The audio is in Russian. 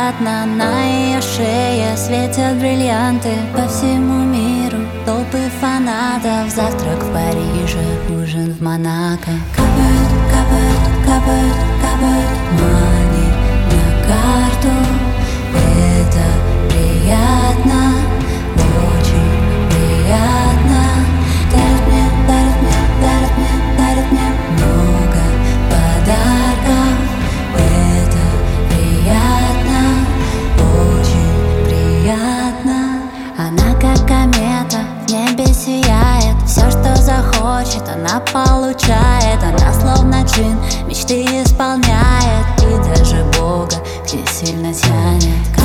приятно. На ее шее светят бриллианты. По всему миру толпы фанатов. Завтрак в Париже, ужин в Монако. Капает, капает, капает, капает money на карту. Это приятно, очень приятно. Дарит мне, дарит мне, дарит мне, дарит мне много подарков. Это приятно, очень приятно. Она как комета, в небе сияет. Все, что захочет, она получает. Она словно джин, мечты исполняет. И даже Бога к ней сильно тянет.